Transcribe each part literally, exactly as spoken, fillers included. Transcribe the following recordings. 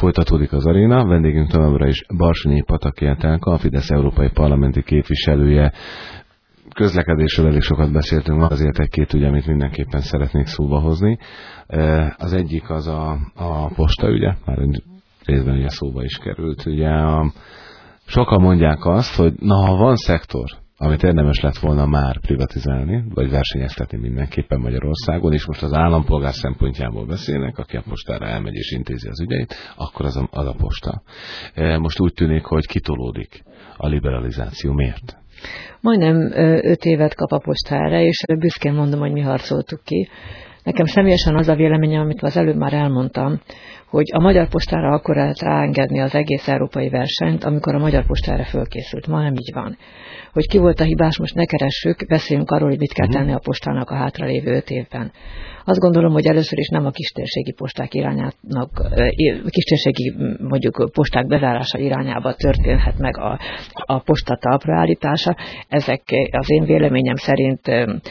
Folytatódik az aréna, vendégünk továbbra is Barsonyi Pataki Etelka, a Fidesz európai parlamenti képviselője. Közlekedésről elég sokat beszéltünk, azért egy-két ügy, amit mindenképpen szeretnék szóba hozni. Az egyik az a, a posta ügye, már részben ugye szóba is került. Ugye a, sokan mondják azt, hogy na, ha van szektor, amit érdemes lett volna már privatizálni, vagy versenyeztetni mindenképpen Magyarországon, és most az állampolgár szempontjából beszélnek, aki a postára elmegy és intézi az ügyeit, akkor az a, az a posta. Most úgy tűnik, hogy kitolódik a liberalizáció. Miért? Majdnem öt évet kap a posta erre, és büszkén mondom, hogy mi harcoltuk ki. Nekem személyesen az a véleményem, amit az előbb már elmondtam, hogy a Magyar Postára akkor lehet ráengedni az egész európai versenyt, amikor a Magyar Posta erre fölkészült. Ma nem így van. Hogy ki volt a hibás, most ne keressük, beszéljünk arról, hogy mit kell tenni a postának a hátralévő öt évben. Azt gondolom, hogy először is nem a kistérségi posták irányának, kistérségi mondjuk posták bezárása irányába történhet meg a, a posta talpraállítása. Ezek az én véleményem szerint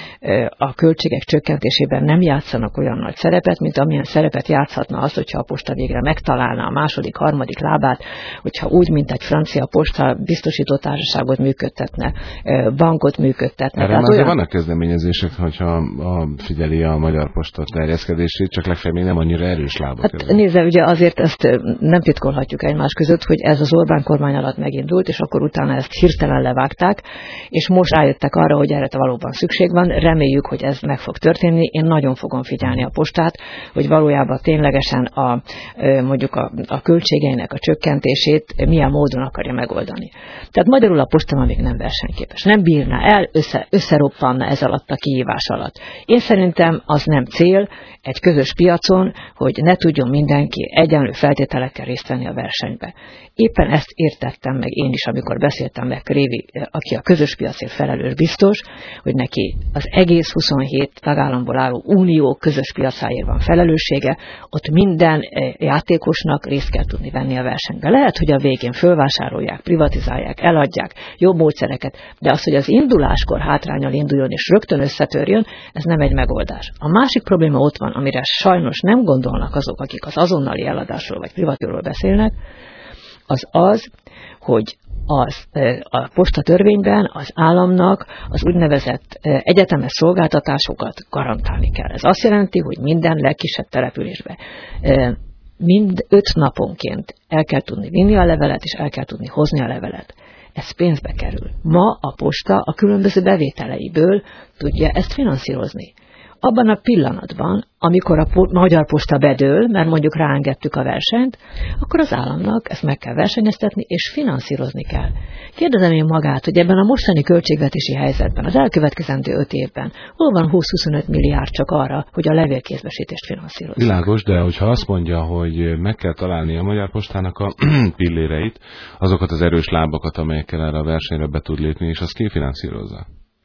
a költségek csökkentésében nem játszanak olyan nagy szerepet, mint amilyen szerepet játszhatna az, hogyha a posta végre megtalálna a második, harmadik lábát, hogyha úgy, mint egy francia posta biztosító társaságot működtetne, bankot működtetne. Erre már olyan... vannak kezdeményezések, hogyha a, figyeli a Magyar Posta terjeszkedését, csak legfeljebb még nem annyira erős lábak. Hát nézze, ugye azért ezt nem titkolhatjuk egymás között, hogy ez az Orbán kormány alatt megindult, és akkor utána ezt hirtelen levágták, és most rájöttek arra, hogy erre valóban szükség van. Reméljük, hogy ez meg fog történni. Én nagyon fogom figyelni a postát, hogy valójában ténylegesen a, mondjuk a, a költségeinek a csökkentését milyen módon akarja megoldani. Tehát magyarul a posta még nem versenyképes. Nem bírná el, össze, összeroppanna ez alatt a kihívás alatt. Én szerintem az nem cél egy közös piacon, hogy ne tudjon mindenki egyenlő feltételekkel részt venni a versenybe. Éppen ezt értettem meg én is, amikor beszéltem meg Révi, aki a közös piacért felelős biztos, hogy neki az egész huszonhét tagállamból álló unió közös piacáért van felelőssége, ott minden játékosnak részt kell tudni venni a versenybe. Lehet, hogy a végén fölvásárolják, privatizálják, eladják, jobb módszereket, de az, hogy az induláskor hátránnyal induljon és rögtön összetörjön, ez nem egy megoldás. A másik probléma ott van, amire sajnos nem gondolnak azok, akik az azonnali eladásról vagy privatizálásról beszélnek, az az, hogy az, a postatörvényben az államnak az úgynevezett egyetemes szolgáltatásokat garantálni kell. Ez azt jelenti, hogy minden legkisebb településbe mind öt naponként el kell tudni vinni a levelet, és el kell tudni hozni a levelet. Ez pénzbe kerül. Ma a posta a különböző bevételeiből tudja ezt finanszírozni. Abban a pillanatban, amikor a po- Magyar Posta bedől, mert mondjuk ráengedtük a versenyt, akkor az államnak ezt meg kell versenyeztetni, és finanszírozni kell. Kérdezem én magát, hogy ebben a mostani költségvetési helyzetben, az elkövetkezendő öt évben, hol van húsz-huszonöt milliárd csak arra, hogy a levélkézbesítést finanszírozza? Világos, de hogyha azt mondja, hogy meg kell találni a Magyar Postának a pilléreit, azokat az erős lábakat, amelyekkel erre a versenyre be tud lépni, és azt ki finanszírozza?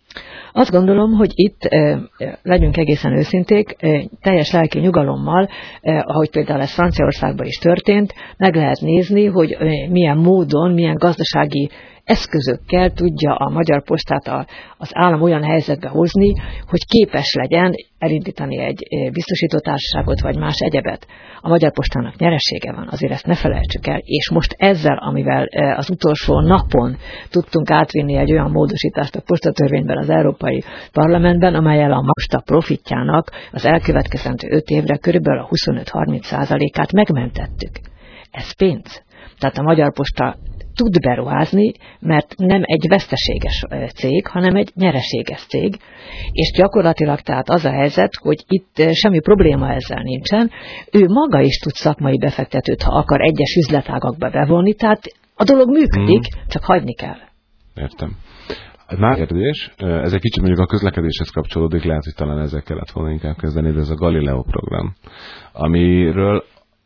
Azt gondolom, hogy itt eh, legyünk egészen őszinték, eh, teljes lelki nyugalommal, eh, ahogy például ez Franciaországban is történt, meg lehet nézni, hogy eh, milyen módon, milyen gazdasági eszközökkel tudja a Magyar Postát a, az állam olyan helyzetbe hozni, hogy képes legyen elindítani egy biztosítótársaságot vagy más egyebet. A Magyar Postának nyeresége van, azért ezt ne felejtsük el, és most ezzel, amivel az utolsó napon tudtunk átvinni egy olyan módosítást a postatörvényben az Európai Parlamentben, amellyel a posta profitjának az elkövetkezendő öt évre körülbelül a huszonöt-harminc százalékát megmentettük. Ez pénz. Tehát a Magyar Posta tud beruházni, mert nem egy veszteséges cég, hanem egy nyereséges cég, és gyakorlatilag tehát az a helyzet, hogy itt semmi probléma ezzel nincsen, ő maga is tud szakmai befektetőt, ha akar egyes üzletágakba bevonni, tehát a dolog működik, hmm. csak hagyni kell. Értem. Már kérdés, ez egy kicsit mondjuk a közlekedéshez kapcsolódik, lehet, hogy talán ezzel kellett volna inkább kezdeni, de ez a Galileo program, amiről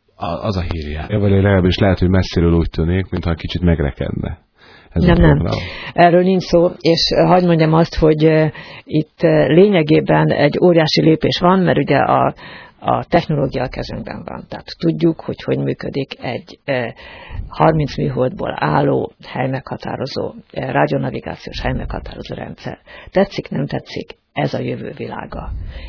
az a hírja. Vagy legalábbis lehet, hogy messziről úgy tűnik, mintha kicsit megrekedne. Ez nem, nem. Erről nincs szó, és hagyd mondjam azt, hogy itt lényegében egy óriási lépés van, mert ugye a, a technológia a kezünkben van. Tehát tudjuk, hogy hogy működik egy harminc műholdból álló helymeghatározó, rádiónavigációs helymeghatározó rendszer. Tetszik, nem tetszik? Ez a jövő világa.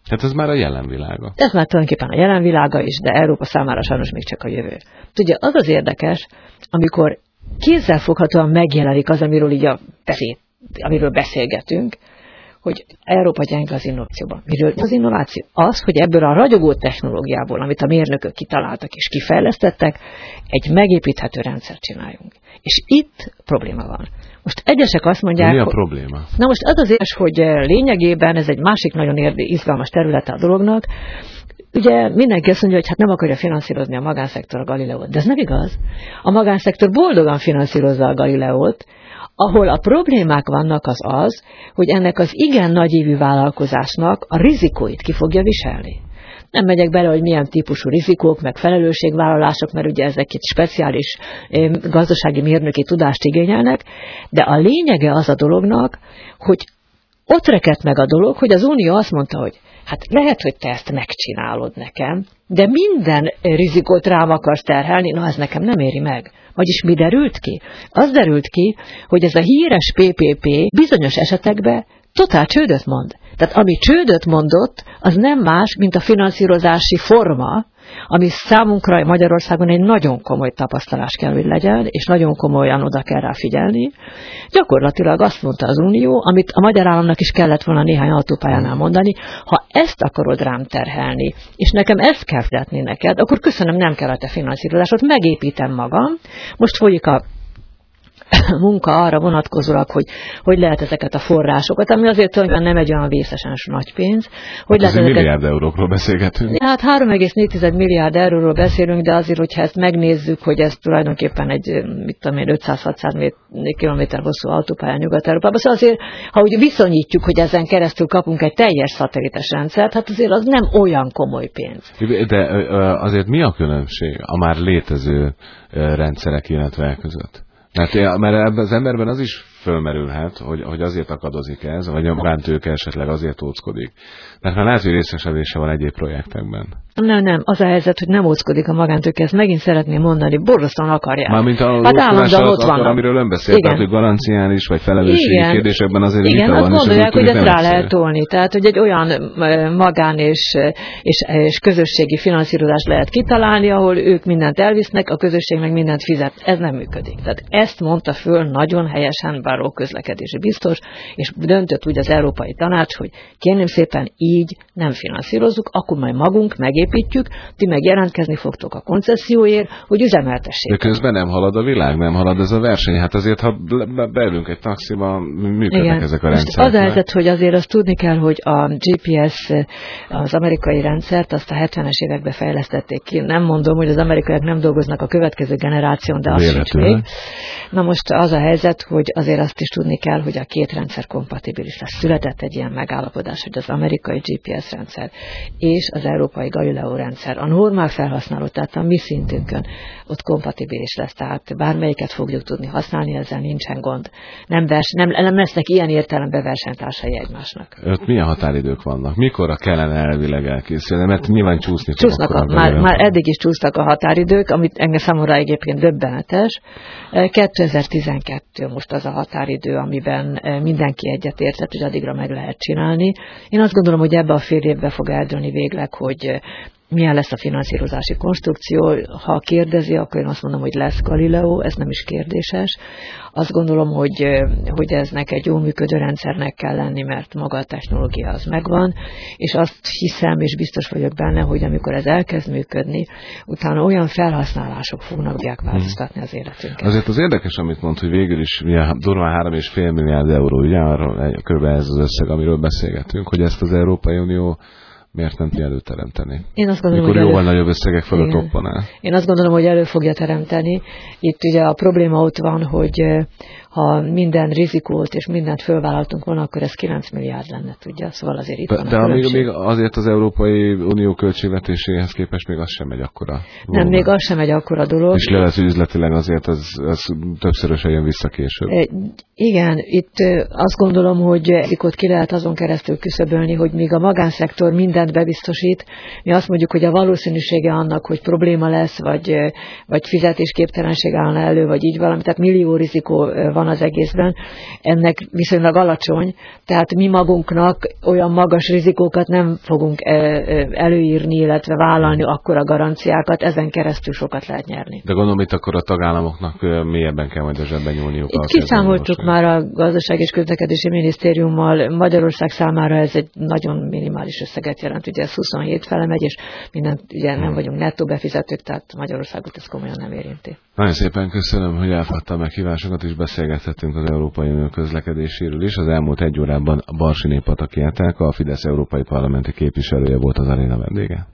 Hát ez már a jelen világa. Ez már tulajdonképpen a jelen világa is, de Európa számára sajnos még csak a jövő. Tudja, az az érdekes, amikor kézzelfoghatóan megjelenik az, amiről így a beszéd, amiről beszélgetünk, hogy Európa gyenge az innovációban. Miről az innováció? Az, hogy ebből a ragyogó technológiából, amit a mérnökök kitaláltak és kifejlesztettek, egy megépíthető rendszert csináljunk. És itt probléma van. Most egyesek azt mondják... Mi a hogy, probléma? Na most az az érs, hogy lényegében ez egy másik nagyon érde, izgalmas területe a dolognak. Ugye mindenki azt mondja, hogy hát nem akarja finanszírozni a magánszektor a Galileót. De ez nem igaz. A magánszektor boldogan finanszírozza a Galileót. Ahol a problémák vannak az az, hogy ennek az igen nagyívű vállalkozásnak a rizikóit ki fogja viselni. Nem megyek bele, hogy milyen típusú rizikók, meg felelősségvállalások, mert ugye ezek egy speciális gazdasági mérnöki tudást igényelnek, de a lényege az a dolognak, hogy ott rekedt meg a dolog, hogy az Unió azt mondta, hogy hát lehet, hogy te ezt megcsinálod nekem, de minden rizikót rám akarsz terhelni, na ez nekem nem éri meg. Vagyis mi derült ki? Az derült ki, hogy ez a híres pé pé pé bizonyos esetekben totál csődöt mond. Tehát ami csődöt mondott, az nem más, mint a finanszírozási forma, ami számunkra Magyarországon egy nagyon komoly tapasztalás kell, hogy legyen, és nagyon komolyan oda kell rá figyelni. Gyakorlatilag azt mondta az Unió, amit a magyar államnak is kellett volna néhány autópályánál mondani, ha ezt akarod rám terhelni, és nekem ezt kell fizetni neked, akkor köszönöm, nem kell a te finanszírozásod, megépítem magam. Most folyik a munka arra vonatkozólag, hogy hogy lehet ezeket a forrásokat, ami azért tulajdonképpen nem egy olyan vészesen nagy pénz. Hogy hát lehet ezeket... milliárd eurókról beszélgetünk. Hát három egész négy milliárd euróról beszélünk, de azért, hogyha ezt megnézzük, hogy ez tulajdonképpen egy, mit tudom én, ötszáz-hatszáz kilométer hosszú autópálya Nyugat-Európában, szóval azért, ha úgy viszonyítjuk, hogy ezen keresztül kapunk egy teljes szatelites rendszert, hát azért az nem olyan komoly pénz. De azért mi a különbség a már létező rendszerek, illetve között? Mert, mert az emberben az is fölmerülhet, hogy, hogy azért akadozik ez, vagy a magántőke esetleg azért óckodik. Mert már lehet, hogy részesedése van egyéb projektekben. Nem, nem, az a helyzet, hogy nem óckodik a magántőke, ezt megint szeretném mondani, borzasztóan akarják. Mármint a hát állandóan ott vannak. Amiről ön beszélt, tehát, hogy garanciális vagy felelősségi igen. kérdésekben azért igen, vita azt van. gondolják, hogy ezt rá lehet tolni. Tehát, hogy egy olyan magán és, és, és közösségi finanszírozást lehet kitalálni, ahol ők mindent elvisznek, a közösség meg mindent fizet. Ez nem működik. Tehát ezt mondta föl nagyon helyesen Barrot közlekedési biztos, és döntött úgy az Európai Tanács, hogy kérném szépen így nem finanszírozzuk, akkor majd magunk megépítjük, ti meg jelentkezni fogtok a koncesszióért, hogy üzemeltessék. De közben nem halad a világ, nem halad ez a verseny. Hát azért, ha beülünk egy taxiba, működnek igen. ezek a rendszerek. Az a helyzet, hogy azért azt tudni kell, hogy a gé pé es, az amerikai rendszert, azt a hetvenes években fejlesztették ki. Nem mondom, hogy az amerikaiak nem dolgoznak a következő generáción, de az sincs még. Na most az a helyzet, hogy azért azt is tudni kell, hogy a két rendszer kompatibilis lesz. Született egy ilyen megállapodás, hogy az amerikai gé pé es rendszer és az európai Galileo rendszer a normál felhasználó, tehát a mi szintünkön ott kompatibilis lesz. Tehát bármelyiket fogjuk tudni használni, ezzel nincsen gond. Nem, vers, nem, nem lesznek ilyen értelemben versenytársai egymásnak. Öt milyen határidők vannak? Mikorra kellene elvileg elkészülni? Mert nyilván csúszni Csúsznak a, már, már eddig is csúsztak a határidők, amit engem számomra egyébként döbbenetes. kétezer-tizenkettő most az a határidő, amiben mindenki egyetértett, hogy addigra meg lehet csinálni. Én azt gondolom, hogy ebbe a fél évbe fog eldőlni végleg, hogy milyen lesz a finanszírozási konstrukció. Ha kérdezi, akkor én azt mondom, hogy lesz Galileo, ez nem is kérdéses. Azt gondolom, hogy, hogy eznek egy jól működő rendszernek kell lenni, mert maga a technológia az megvan, és azt hiszem, és biztos vagyok benne, hogy amikor ez elkezd működni, utána olyan felhasználások fognak változtatni az életünket. Azért az érdekes, amit mond, hogy végül is durván három és fél milliárd euró, ugye arról körülbelül ez az összeg, amiről beszélgetünk, hogy ezt az Európai Unió miért nem tudja előteremteni? Én azt gondolom, Mikor hogy jóval elő... nagyobb összegek fölött toppanál. Én azt gondolom, hogy elő fogja teremteni. Itt ugye a probléma ott van, hogy ha minden rizikót és mindent fölvállaltunk volna, akkor ez kilenc milliárd lenne, tudja? Szóval azért itt de, van a De amíg, még azért az Európai Unió költségvetéséhez képest még az sem megy akkora. Nem, még az sem megy akkora dolog. És lehet, hogy üzletileg azért az, az többszörösen jön vissza később. E, igen, itt azt gondolom, hogy rizikót ki lehet azon keresztül küszöbölni, hogy míg a magánszektor mindent mindent bebiztosít. Mi azt mondjuk, hogy a valószínűsége annak, hogy probléma lesz, vagy, vagy fizetésképtelenség állna elő, vagy így valami, tehát millió rizikó van az egészben, ennek viszonylag alacsony, tehát mi magunknak olyan magas rizikókat nem fogunk előírni, illetve vállalni akkora garanciákat, ezen keresztül sokat lehet nyerni. De gondolom, itt akkor a tagállamoknak mélyebben kell majd a zsebben nyúlniuk. Itt kiszámoltuk már a Gazdaság és Közlekedési Minisztériummal, Magyarország számára ez egy nagyon minimális összeget jelent, ugye ez huszonhét fele megy, és mindent, ugye nem vagyunk nettó befizetők, tehát Magyarországot ez komolyan nem érinti. Nagyon szépen köszönöm, hogy elfogadta a meghívásokat, és beszélgethettünk az Európai Unió közlekedéséről is. Az elmúlt egy órában Barsiné Pataki Etelka, a Fidesz Európai Parlamenti képviselője volt az aréna vendége.